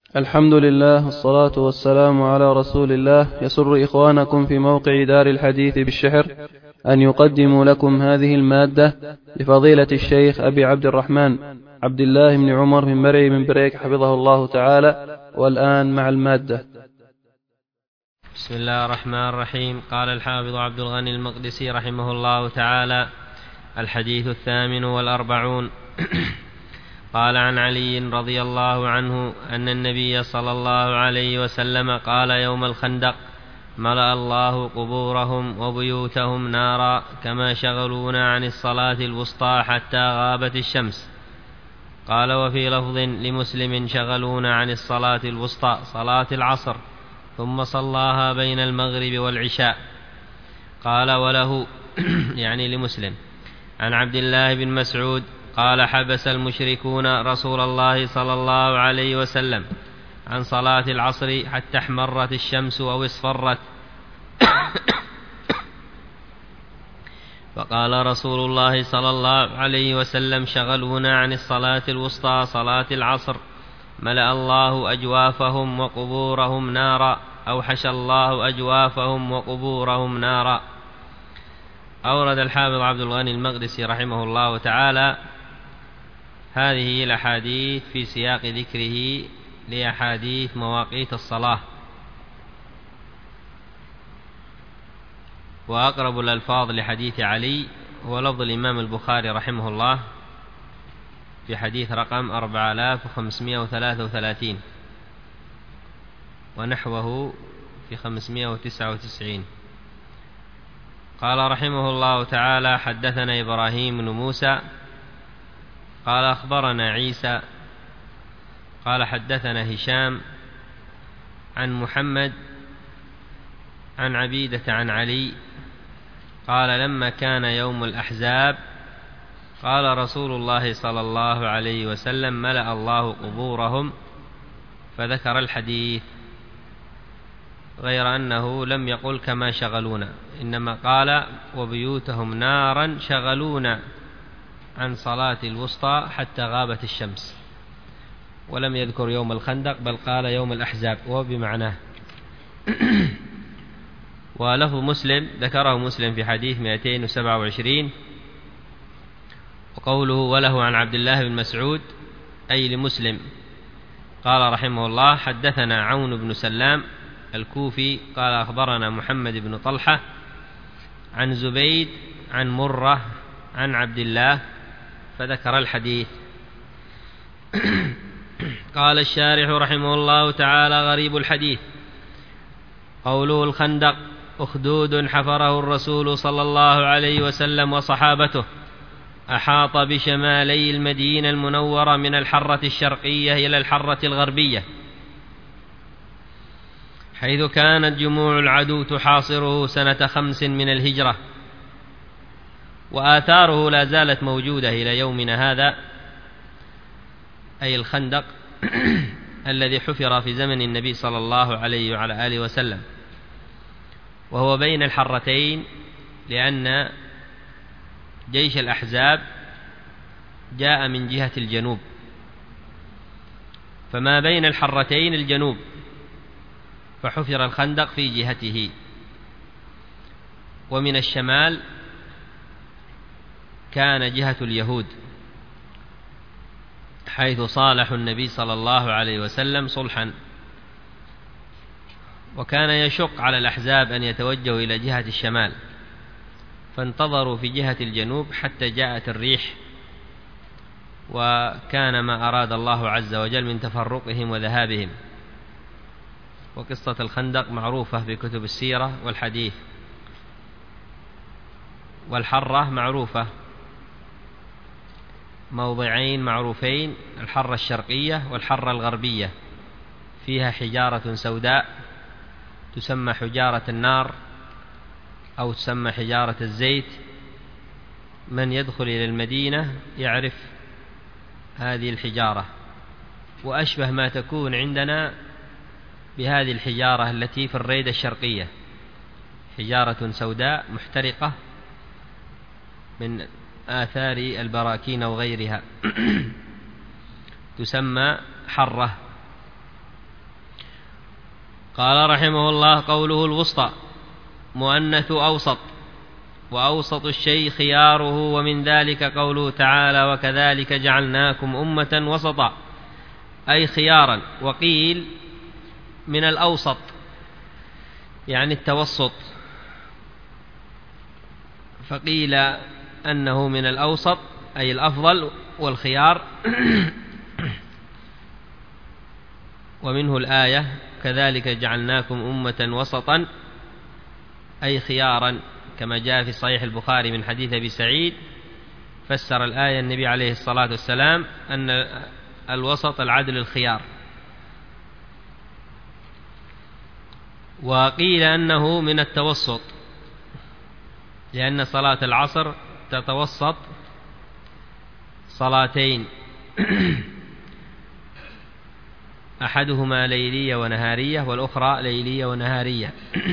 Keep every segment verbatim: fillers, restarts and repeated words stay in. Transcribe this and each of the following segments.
الحمد لله والصلاة والسلام على رسول الله. يسر إخوانكم في موقع دار الحديث بالشحر أن يقدموا لكم هذه المادة لفضيلة الشيخ أبي عبد الرحمن عبد الله بن عمر بن مرعي بن بريك حفظه الله تعالى. والآن مع المادة. بسم الله الرحمن الرحيم. قال الحافظ عبد الغني المقدسي رحمه الله تعالى: الحديث الثامن والأربعون. قال عن علي رضي الله عنه أن النبي صلى الله عليه وسلم قال يوم الخندق: ملأ الله قبورهم وبيوتهم نارا كما شغلونا عن الصلاة الوسطى حتى غابت الشمس. قال: وفي لفظ لمسلم: شغلونا عن الصلاة الوسطى صلاة العصر ثم صلاها بين المغرب والعشاء. قال: وله يعني لمسلم عن عبد الله بن مسعود قال: حبس المشركون رسول الله صلى الله عليه وسلم عن صلاة العصر حتى احمرت الشمس أو اصفرت. فقال رسول الله صلى الله عليه وسلم: شغلونا عن الصلاة الوسطى صلاة العصر ملأ الله أجوافهم وقبورهم نارا أو حشى الله أجوافهم وقبورهم نارا. أورد الحافظ عبد الغني المقدسي رحمه الله تعالى هذه الأحاديث في سياق ذكره لأحاديث مواقيت الصلاة، وأقرب الألفاظ لحديث علي هو لفظ الإمام البخاري رحمه الله في حديث رقم أربعة آلاف وخمسمائة وثلاثة وثلاثين ونحوه في خمسمائة وتسعة وتسعين. قال رحمه الله تعالى: حدثنا إبراهيم بن موسى قال أخبرنا عيسى قال حدثنا هشام عن محمد عن عبيدة عن علي قال: لما كان يوم الأحزاب قال رسول الله صلى الله عليه وسلم: ملأ الله قبورهم، فذكر الحديث، غير أنه لم يقل كما شغلونا، إنما قال: وبيوتهم نارا شغلونا عن صلاة الوسطى حتى غابت الشمس، ولم يذكر يوم الخندق بل قال يوم الأحزاب وهو بمعناه. ولفظ مسلم ذكره مسلم في حديث مئتين وسبعة وعشرين، وقوله وله عن عبد الله بن مسعود أي لمسلم. قال رحمه الله: حدثنا عون بن سلام الكوفي قال أخبرنا محمد بن طلحة عن زبيد عن مرة عن عبد الله، فذكر الحديث. قال الشارح رحمه الله تعالى: غريب الحديث قوله الخندق أخدود حفره الرسول صلى الله عليه وسلم وصحابته، أحاط بشمالي المدينة المنورة من الحرة الشرقية إلى الحرة الغربية، حيث كانت جموع العدو تحاصره سنة خمس من الهجرة، وآثاره لا زالت موجودة إلى يومنا هذا، أي الخندق الذي حفر في زمن النبي صلى الله عليه وعلى آله وسلم، وهو بين الحرتين، لأن جيش الأحزاب جاء من جهة الجنوب، فما بين الحرتين الجنوب، فحفر الخندق في جهته. ومن الشمال كان جهة اليهود، حيث صالحوا النبي صلى الله عليه وسلم صلحا، وكان يشق على الأحزاب أن يتوجهوا إلى جهة الشمال، فانتظروا في جهة الجنوب حتى جاءت الريح، وكان ما أراد الله عز وجل من تفرقهم وذهابهم. وقصة الخندق معروفة في كتب السيرة والحديث. والحرة معروفة، موضعين معروفين: الحرة الشرقية والحرة الغربية، فيها حجارة سوداء تسمى حجارة النار أو تسمى حجارة الزيت. من يدخل إلى المدينة يعرف هذه الحجارة، وأشبه ما تكون عندنا بهذه الحجارة التي في الريدة الشرقية، حجارة سوداء محترقة من آثار البراكين وغيرها، تسمى حرة. قال رحمه الله: قوله الوسطى مؤنث أوسط، وأوسط الشيء خياره، ومن ذلك قوله تعالى: وكذلك جعلناكم أمة وسطا، أي خيارا. وقيل من الأوسط يعني التوسط، فقيل أنه من الأوسط أي الأفضل والخيار. ومنه الآية: كذلك جعلناكم أمة وسطا، أي خيارا، كما جاء في صحيح البخاري من حديث أبي سعيد. فسر الآية النبي عليه الصلاة والسلام أن الوسط العدل الخيار. وقيل أنه من التوسط، لأن صلاة العصر تتوسط صلاتين، أحدهما ليلية ونهارية، والأخرى ليلية ونهارية.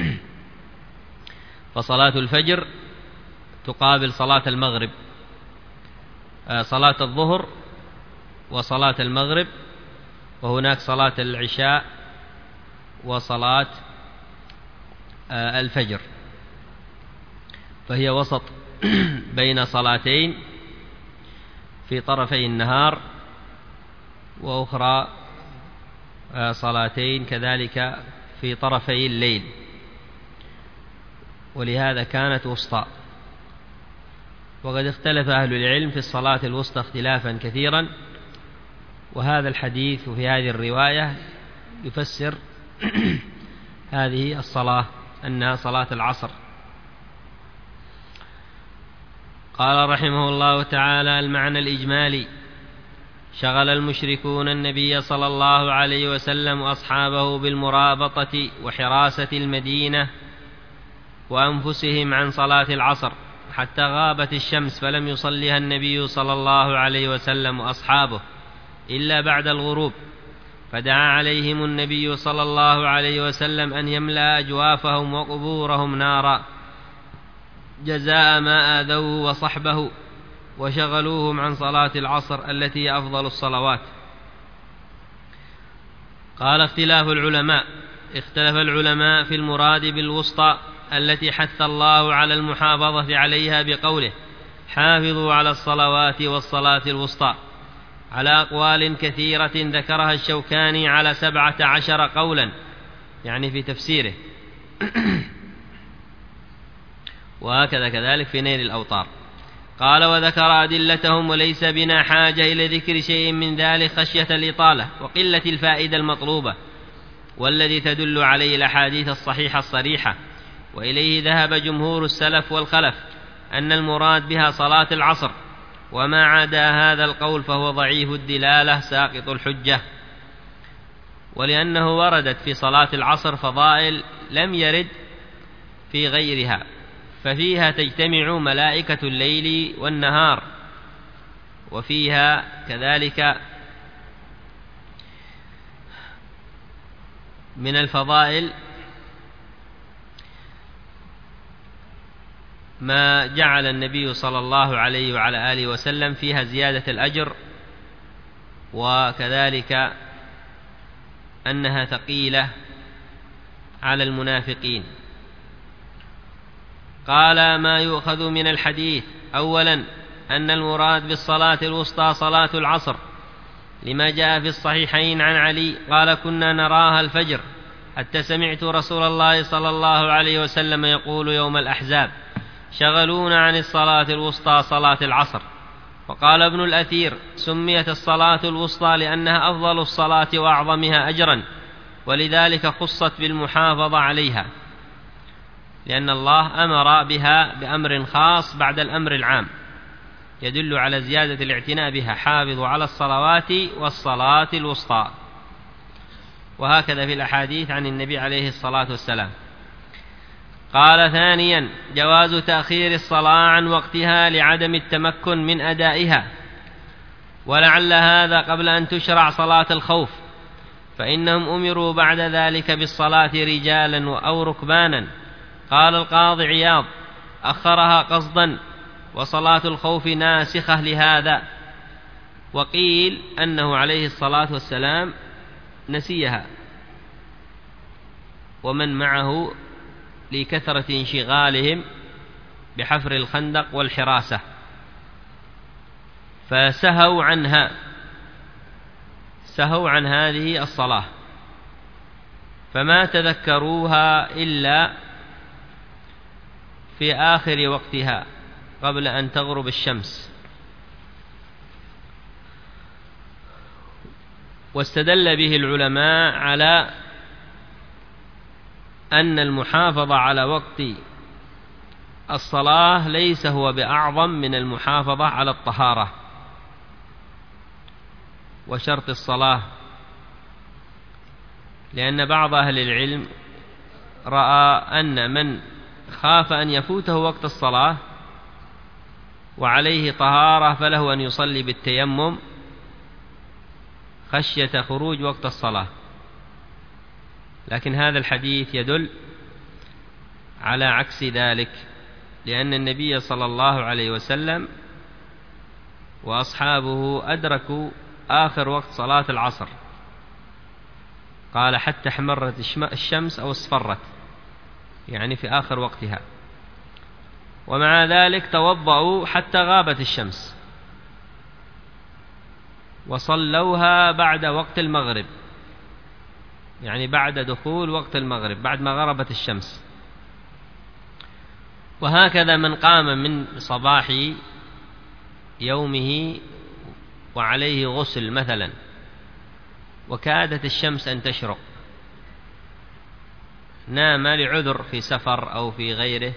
فصلاة الفجر تقابل صلاة المغرب، صلاة الظهر وصلاة المغرب، وهناك صلاة العشاء وصلاة الفجر، فهي وسط بين صلاتين في طرفي النهار، وأخرى صلاتين كذلك في طرفي الليل، ولهذا كانت وسطى. وقد اختلف أهل العلم في الصلاة الوسطى اختلافا كثيرا، وهذا الحديث وفي هذه الرواية يفسر هذه الصلاة أنها صلاة العصر. قال رحمه الله تعالى: المعنى الإجمالي: شغل المشركون النبي صلى الله عليه وسلم وأصحابه بالمرابطة وحراسة المدينة وأنفسهم عن صلاة العصر حتى غابت الشمس، فلم يصلها النبي صلى الله عليه وسلم وأصحابه إلا بعد الغروب، فدعا عليهم النبي صلى الله عليه وسلم أن يملأ أجوافهم وقبورهم نارا جزاء ما آذوه وصحبه وشغلوهم عن صلاة العصر التي هي أفضل الصلوات. قال: اختلاف العلماء: اختلف العلماء في المراد بالوسطى التي حث الله على المحافظة عليها بقوله: حافظوا على الصلوات والصلاة الوسطى، على أقوال كثيرة ذكرها الشوكاني على سبعة عشر قولا، يعني في تفسيره. وهكذا كذلك في نيل الأوطار. قال: وذكر أدلتهم، وليس بنا حاجة إلى ذكر شيء من ذلك خشية الإطالة وقلة الفائدة المطلوبة، والذي تدل عليه الأحاديث الصحيحة الصريحة، وإليه ذهب جمهور السلف والخلف أن المراد بها صلاة العصر، وما عدا هذا القول فهو ضعيف الدلالة ساقط الحجة، ولأنه وردت في صلاة العصر فضائل لم يرد في غيرها، ففيها تجتمع ملائكة الليل والنهار، وفيها كذلك من الفضائل ما جعل النبي صلى الله عليه وعلى آله وسلم فيها زيادة الأجر، وكذلك أنها ثقيلة على المنافقين. قال: ما يؤخذ من الحديث: أولا أن المراد بالصلاة الوسطى صلاة العصر، لما جاء في الصحيحين عن علي قال: كنا نراها الفجر حتى سمعت رسول الله صلى الله عليه وسلم يقول يوم الأحزاب: شغلونا عن الصلاة الوسطى صلاة العصر. وقال ابن الأثير: سميت الصلاة الوسطى لأنها أفضل الصلاة وأعظمها أجرا، ولذلك خصت بالمحافظة عليها، لأن الله أمر بها بأمر خاص بعد الأمر العام يدل على زيادة الاعتناء بها: حافظوا على الصلوات والصلاة الوسطى. وهكذا في الأحاديث عن النبي عليه الصلاة والسلام. قال: ثانيا جواز تأخير الصلاة عن وقتها لعدم التمكن من أدائها، ولعل هذا قبل أن تشرع صلاة الخوف، فإنهم أمروا بعد ذلك بالصلاة رجالا أو ركبانا. قال القاضي عياض: أخرها قصدا، وصلاة الخوف ناسخة لهذا. وقيل أنه عليه الصلاة والسلام نسيها، ومن معه لكثرة انشغالهم بحفر الخندق والحراسة، فسهوا عنها، سهوا عن هذه الصلاة، فما تذكروها إلا في آخر وقتها قبل أن تغرب الشمس. واستدل به العلماء على أن المحافظة على وقت الصلاة ليس هو بأعظم من المحافظة على الطهارة وشرط الصلاة، لأن بعض أهل العلم رأى أن من خاف أن يفوته وقت الصلاة وعليه طهارة فله أن يصلي بالتيمم خشية خروج وقت الصلاة، لكن هذا الحديث يدل على عكس ذلك، لأن النبي صلى الله عليه وسلم وأصحابه أدركوا آخر وقت صلاة العصر، قال حتى احمرت الشمس أو اصفرت، يعني في آخر وقتها، ومع ذلك توضأوا حتى غابت الشمس وصلوها بعد وقت المغرب، يعني بعد دخول وقت المغرب بعد ما غربت الشمس. وهكذا من قام من صباح يومه وعليه غسل مثلا وكادت الشمس أن تشرق، نام لعذر في سفر أو في غيره،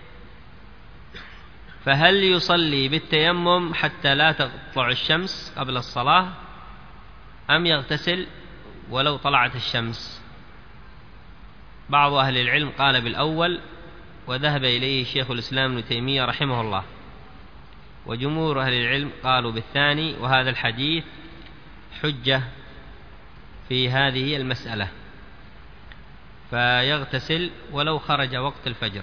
فهل يصلي بالتيمم حتى لا تطلع الشمس قبل الصلاة أم يغتسل ولو طلعت الشمس؟ بعض أهل العلم قال بالأول، وذهب إليه شيخ الإسلام ابن تيمية رحمه الله، وجمهور أهل العلم قالوا بالثاني، وهذا الحديث حجة في هذه المسألة، فيغتسل ولو خرج وقت الفجر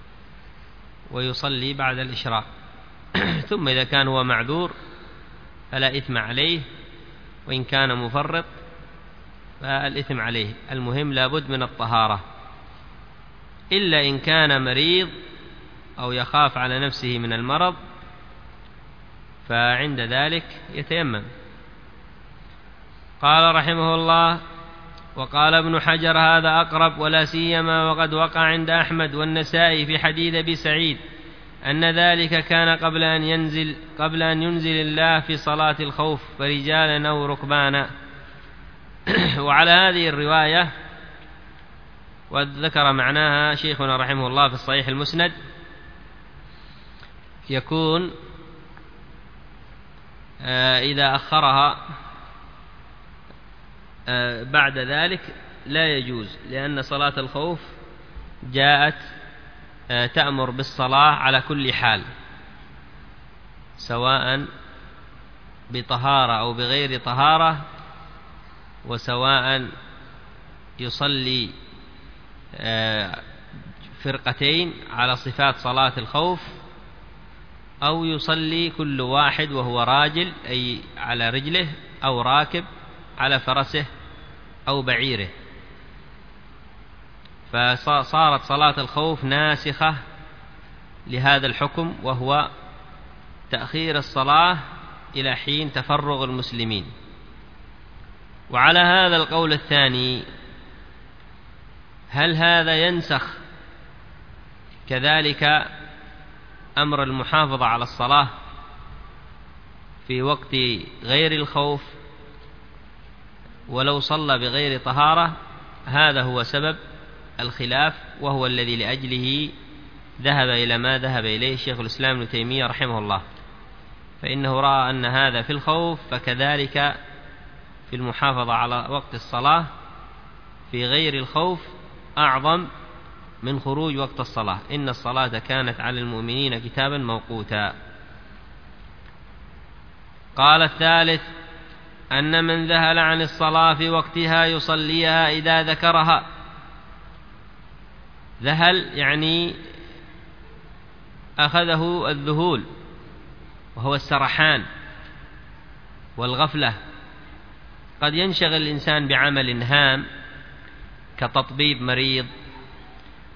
ويصلي بعد الإشراق. ثم إذا كان هو معذور فلا إثم عليه، وإن كان مفرط فالإثم عليه، المهم لابد من الطهارة، إلا إن كان مريض أو يخاف على نفسه من المرض فعند ذلك يتيمم. قال رحمه الله: وقال ابن حجر هذا أقرب، ولا سيما وقد وقع عند أحمد والنسائي في حديث أبي سعيد أن ذلك كان قبل أن ينزل قبل أن ينزل الله في صلاة الخوف فرجالا أو ركبانا. وعلى هذه الرواية وذكر معناها شيخنا رحمه الله في الصحيح المسند، يكون إذا أخرها بعد ذلك لا يجوز، لأن صلاة الخوف جاءت تأمر بالصلاة على كل حال، سواء بطهارة أو بغير طهارة، وسواء يصلي فرقتين على صفات صلاة الخوف أو يصلي كل واحد وهو راجل أي على رجله أو راكب على فرسه أو بعيره. فصارت صلاة الخوف ناسخة لهذا الحكم، وهو تأخير الصلاة إلى حين تفرغ المسلمين. وعلى هذا القول الثاني، هل هذا ينسخ كذلك أمر المحافظة على الصلاة في وقت غير الخوف ولو صلى بغير طهارة؟ هذا هو سبب الخلاف، وهو الذي لأجله ذهب إلى ما ذهب إليه شيخ الإسلام ابن تيمية رحمه الله، فإنه رأى أن هذا في الخوف فكذلك في المحافظة على وقت الصلاة في غير الخوف أعظم من خروج وقت الصلاة، إن الصلاة كانت على المؤمنين كتابا موقوتا. قال الثالث: أن من ذهل عن الصلاة في وقتها يصليها إذا ذكرها. ذهل يعني أخذه الذهول، وهو السرحان والغفلة. قد ينشغل الإنسان بعمل هام كتطبيب مريض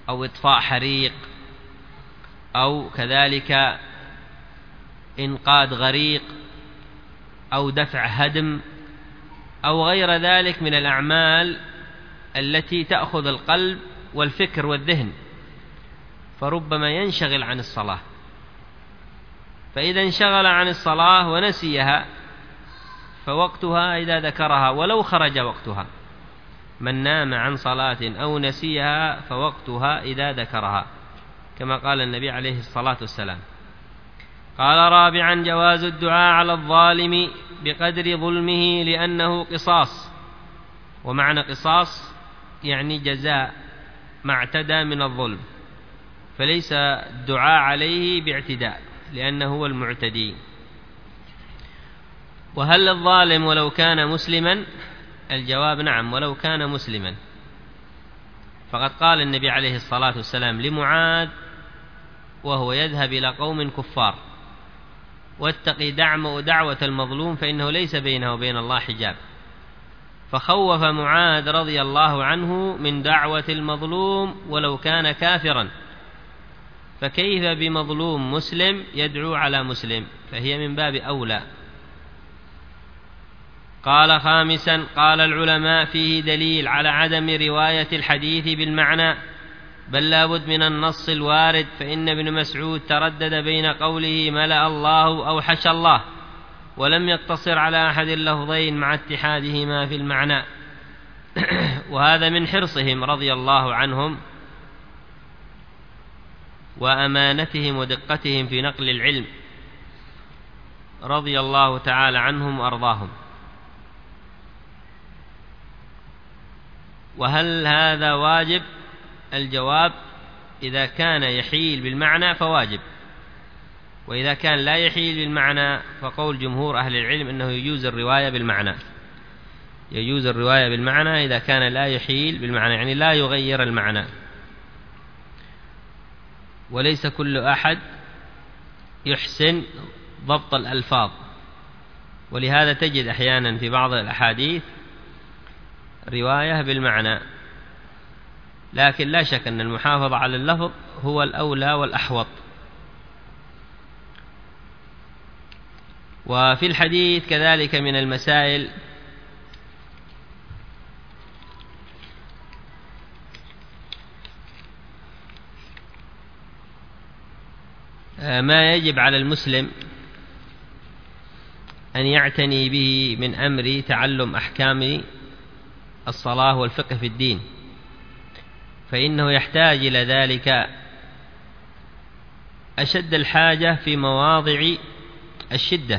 أو إطفاء حريق أو كذلك إنقاذ غريق أو دفع هدم أو غير ذلك من الأعمال التي تأخذ القلب والفكر والذهن، فربما ينشغل عن الصلاة. فإذا انشغل عن الصلاة ونسيها فوقتها إذا ذكرها ولو خرج وقتها. من نام عن صلاة أو نسيها فوقتها إذا ذكرها، كما قال النبي عليه الصلاة والسلام. قال رابعا: جواز الدعاء على الظالم بقدر ظلمه لأنه قصاص. ومعنى قصاص يعني جزاء ما اعتدى من الظلم، فليس الدعاء عليه باعتداء لأنه هو المعتدي. وهل الظالم ولو كان مسلما؟ الجواب: نعم، ولو كان مسلما. فقد قال النبي عليه الصلاة والسلام لمعاذ وهو يذهب إلى قوم كفار: واتقي دعوة المظلوم فإنه ليس بينه وبين الله حجاب. فخوف معاذ رضي الله عنه من دعوة المظلوم ولو كان كافرا، فكيف بمظلوم مسلم يدعو على مسلم؟ فهي من باب أولى. قال خامسا: قال العلماء فيه دليل على عدم رواية الحديث بالمعنى، بل لا بد من النص الوارد، فإن ابن مسعود تردد بين قوله ملأ الله أو حشى الله، ولم يقتصر على أحد اللفظين مع اتحادهما في المعنى. وهذا من حرصهم رضي الله عنهم وأمانتهم ودقتهم في نقل العلم، رضي الله تعالى عنهم وأرضاهم. وهل هذا واجب؟ الجواب: إذا كان يحيل بالمعنى فواجب، وإذا كان لا يحيل بالمعنى فقول جمهور أهل العلم أنه يجوز الرواية بالمعنى. يجوز الرواية بالمعنى إذا كان لا يحيل بالمعنى، يعني لا يغير المعنى. وليس كل أحد يحسن ضبط الألفاظ، ولهذا تجد أحيانا في بعض الأحاديث رواية بالمعنى، لكن لا شك أن المحافظة على اللفظ هو الأولى والأحوط. وفي الحديث كذلك من المسائل ما يجب على المسلم أن يعتني به من أمر تعلم أحكام الصلاة والفقه في الدين، فإنه يحتاج إلى ذلك أشد الحاجة في مواضع الشدة.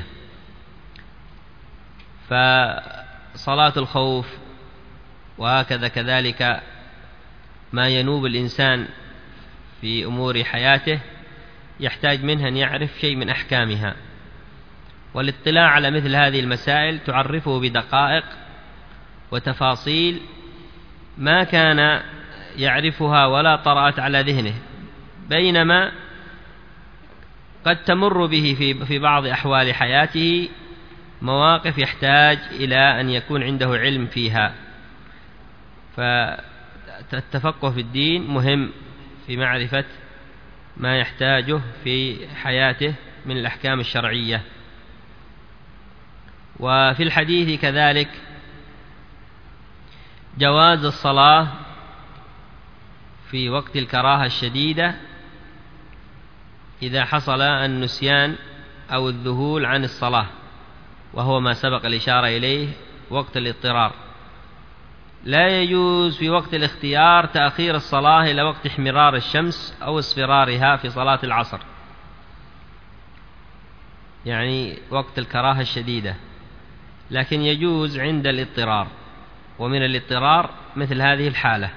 فصلاة الخوف وهكذا كذلك ما ينوب الإنسان في أمور حياته يحتاج منها أن يعرف شيء من أحكامها، والاطلاع على مثل هذه المسائل تعرفه بدقائق وتفاصيل ما كان يعرفها ولا طرأت على ذهنه، بينما قد تمر به في في بعض أحوال حياته مواقف يحتاج إلى أن يكون عنده علم فيها. فالتفقه في الدين مهم في معرفة ما يحتاجه في حياته من الأحكام الشرعية. وفي الحديث كذلك جواز الصلاة في وقت الكراهة الشديدة إذا حصل النسيان أو الذهول عن الصلاة، وهو ما سبق الإشارة إليه وقت الاضطرار. لا يجوز في وقت الاختيار تأخير الصلاة إلى وقت احمرار الشمس أو اصفرارها في صلاة العصر، يعني وقت الكراهة الشديدة، لكن يجوز عند الاضطرار، ومن الاضطرار مثل هذه الحالة.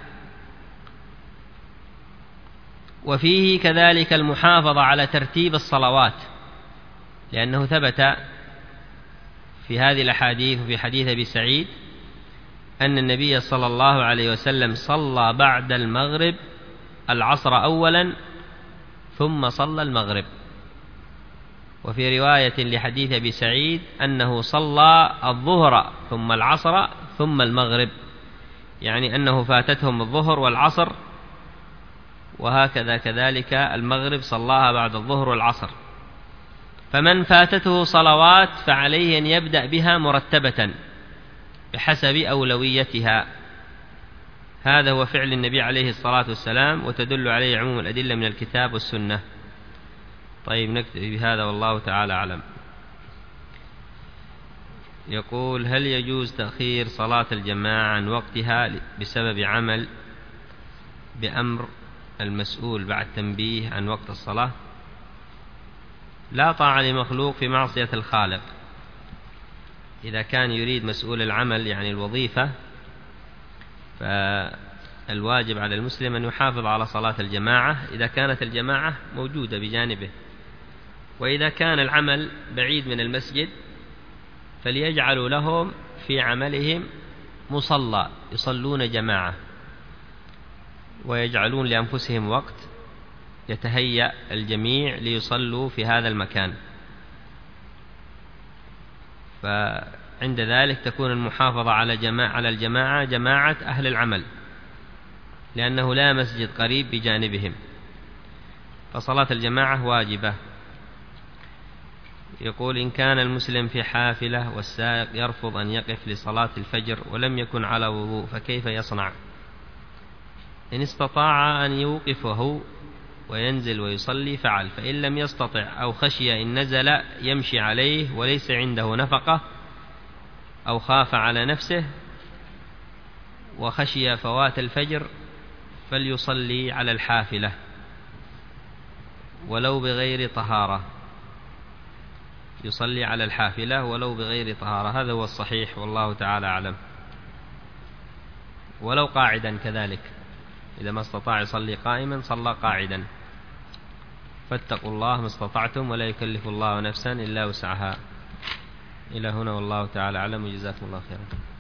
وفيه كذلك المحافظة على ترتيب الصلوات، لأنه ثبت في هذه الأحاديث وفي حديث أبي سعيد أن النبي صلى الله عليه وسلم صلى بعد المغرب العصر أولا ثم صلى المغرب. وفي رواية لحديث أبي سعيد أنه صلى الظهر ثم العصر ثم المغرب، يعني أنه فاتتهم الظهر والعصر وهكذا كذلك المغرب صلاها بعد الظهر والعصر. فمن فاتته صلوات فعليه أن يبدأ بها مرتبة بحسب أولويتها. هذا هو فعل النبي عليه الصلاة والسلام، وتدل عليه عموم الأدلة من الكتاب والسنة. طيب نكتفي بهذا والله تعالى أعلم. يقول: هل يجوز تأخير صلاة الجماعة عن وقتها بسبب عمل بأمر المسؤول بعد تنبيه عن وقت الصلاة؟ لا طاعة لمخلوق في معصية الخالق. إذا كان يريد مسؤول العمل يعني الوظيفة، فالواجب على المسلم أن يحافظ على صلاة الجماعة إذا كانت الجماعة موجودة بجانبه، وإذا كان العمل بعيد من المسجد فليجعلوا لهم في عملهم مصلى يصلون جماعة، ويجعلون لأنفسهم وقت يتهيأ الجميع ليصلوا في هذا المكان، فعند ذلك تكون المحافظة على جماعة على الجماعة جماعة أهل العمل، لأنه لا مسجد قريب بجانبهم، فصلاة الجماعة واجبة. يقول: إن كان المسلم في حافلة والسائق يرفض أن يقف لصلاة الفجر ولم يكن على وضوء فكيف يصنع؟ إن استطاع أن يوقفه وينزل ويصلي فعل، فإن لم يستطع أو خشي إن نزل يمشي عليه وليس عنده نفقة أو خاف على نفسه وخشي فوات الفجر فليصلي على الحافلة ولو بغير طهارة، يصلي على الحافلة ولو بغير طهارة، هذا هو الصحيح والله تعالى أعلم. ولو قاعدا كذلك، إذا ما استطاع يصلي قائما صلى قاعدا. فاتقوا الله ما استطعتم ولا يكلف الله نفسا إلا وسعها. إلى هنا والله تعالى أعلم، وجزاكم الله خيرا.